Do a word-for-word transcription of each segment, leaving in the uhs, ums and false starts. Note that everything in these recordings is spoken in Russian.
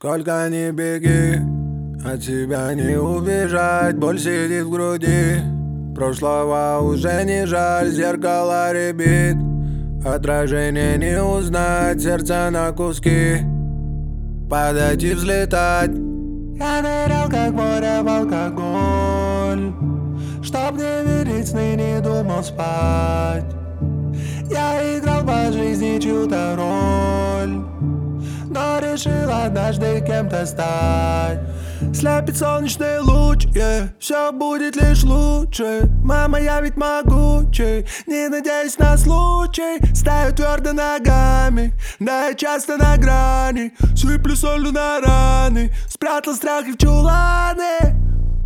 Сколько ни беги, от тебя не убежать. Боль сидит в груди, прошлого уже не жаль. Зеркало рябит, отражение не узнать. Сердце на куски, падать и взлетать. Я нырял, как море, в алкоголь, чтоб не видеть сны, не думал спать. Я играл по жизни чью-то роль, но решил однажды кем-то стать. Слепит солнечный луч, yeah. Все будет лишь лучше. Мама, я ведь могучий, не надеюсь на случай. Стою твердо ногами, да я часто на грани. Сыплю солью на раны, спрятал страхи в чуланы.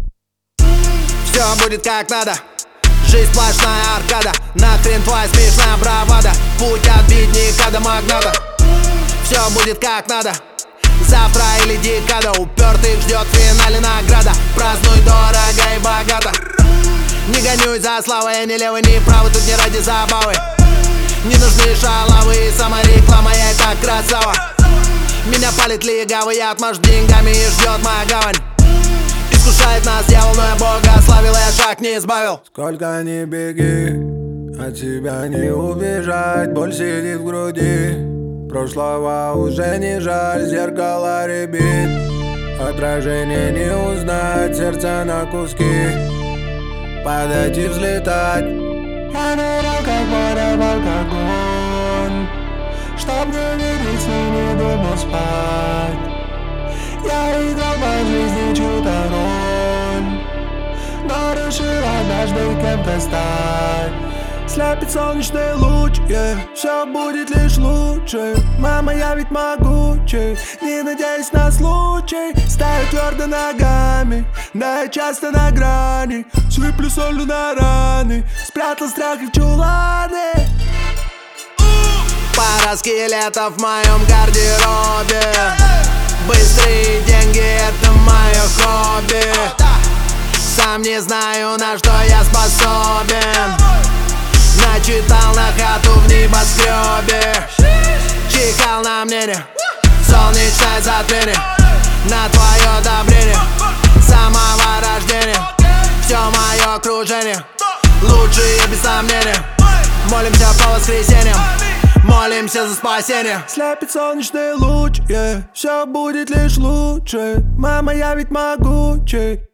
Все будет как надо, жизнь сплошная аркада. Нахрен твоя смешная бравада, путь отбить не до магната. Все будет как надо, завтра или декада. Упертых ждет в финале награда. Празднуй дорого и богато. Не гонюсь за славой, ни левый, ни правый, тут не ради забавы. Не нужны шалавы и самореклама, я и так красава. Меня палит легавый, я отмажу деньгами и ждет моя гавань. Искушает нас дьявол, но я Бога славил, я шаг не избавил. Сколько ни беги, от тебя не убежать. Боль сидит в груди, прошлого уже не жаль. Зеркало рябит, отражение не узнать. Сердце на куски, падать и взлетать. Я нырял, как море, в алкоголь, чтоб не видеть сны, не думал спать. Я играл по жизни чью-то роль, но решил однажды кем-то стать. Слепит солнечный луч, yeah. Все будет лишь лучше. Мама, я ведь могучий, не надеюсь на случай. Стою твердо ногами, да я часто на грани. Сыплю солью на раны, спрятал страхи в чуланы. Пара скелетов в моем гардеробе. Быстрые деньги — это мое хобби. Сам не знаю, на что я способен. Начитал на хату в небоскребе. Чихал на мнение, солнечное затмение. На твое одобрение, самого рождения. Все мое окружение, лучшие без сомнения. Молимся по воскресеньям, молимся за спасение. Слепит солнечный луч, yeah. Все будет лишь лучше. Мама, я ведь могучий,